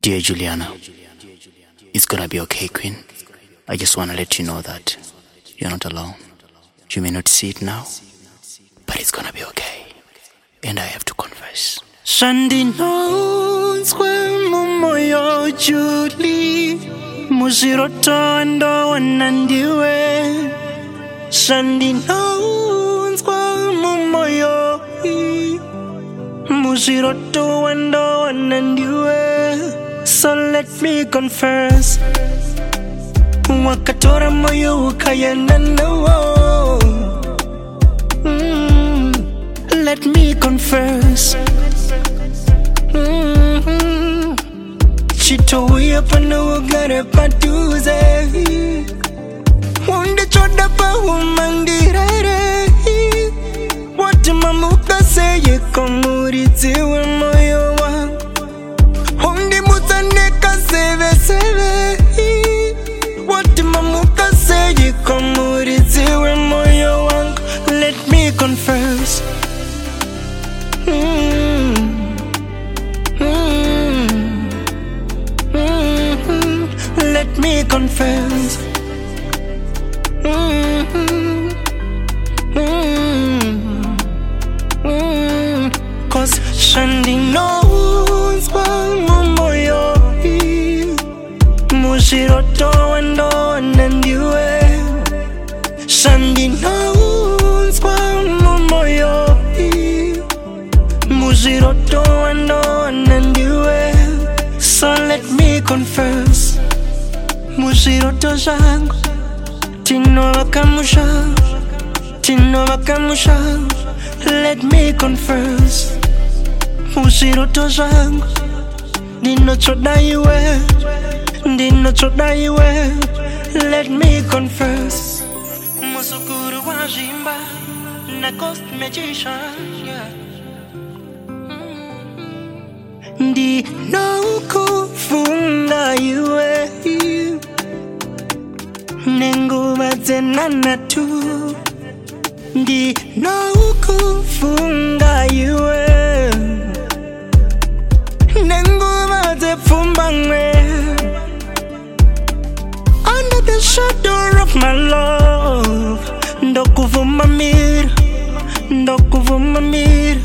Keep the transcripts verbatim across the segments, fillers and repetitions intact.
Dear Juliana, it's gonna be okay, Queen. I just wanna let you know that you're not alone. You may not see it now, but it's gonna be okay. And I have to confess. Shandi knows when moyo Julie Mushiroto ndo wanandiwe. Shandi knows when moyo Mushiroto ndo wanandiwe. So let me confess, wakatora moyo ukayenda nawo. mm, Let me confess, mm-hmm. Chitowiya pano ugare patuze. Wonde choda pa umandirere. Wati mamuka seye komuritiwe moyo wangu. Wonde mutaneka seve seve. Wati mamuka seye komuritiwe moyo wangu. Let me confess, mm. Mm. Mm. Let me confess, mm. Mm. Mm. Cause Shandi knows moyo Mushiroto ndo wanandiwe. Shandi knows moyo Mushiroto ndo wanandiwe. So let me confess, Mushiroto zangu tino wakamusha, tino wakamusha. Let me confess, Mushiroto zangu dino chodaiwe, dino chodaiwe. Let me confess, Musukuru wajimba na ghost magician, yeah. Ndino kufunga iwe nenguva zenana tu. Ndino kufunga iwe nenguva zepfumba mwe. Under the shadow of my love, ndokuvuma mira, ndokuvuma mira.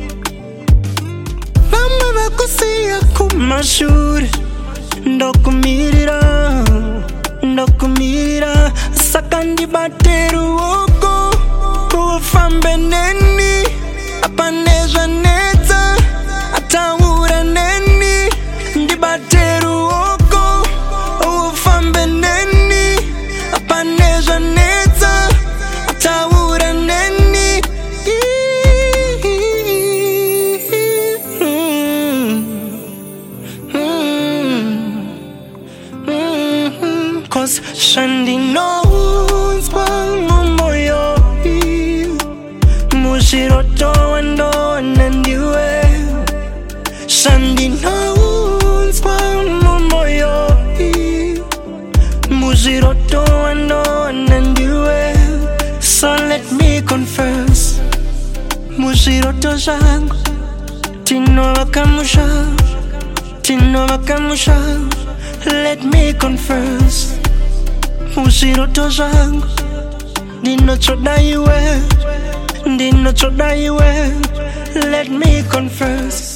Mama vakusiya kumashuri, ndokumirira, ndokumirira. Saka ndibateru oko ufambe neni, apanezwa neza ataura neni. Ndibateru oko ufambe neni, apanezwa neza ataura neni. Cause Shandi knows moyo Mushiroto ndo wanandiwe. Shandi knows moyo Mushiroto ndo wanandiwe. So let me confess, Mushiroto zangu tino wakamusha, tino wakamusha. Let me confess, Mushiroto zangu dino chodaiwe, dino chodaiwe. Let me confess.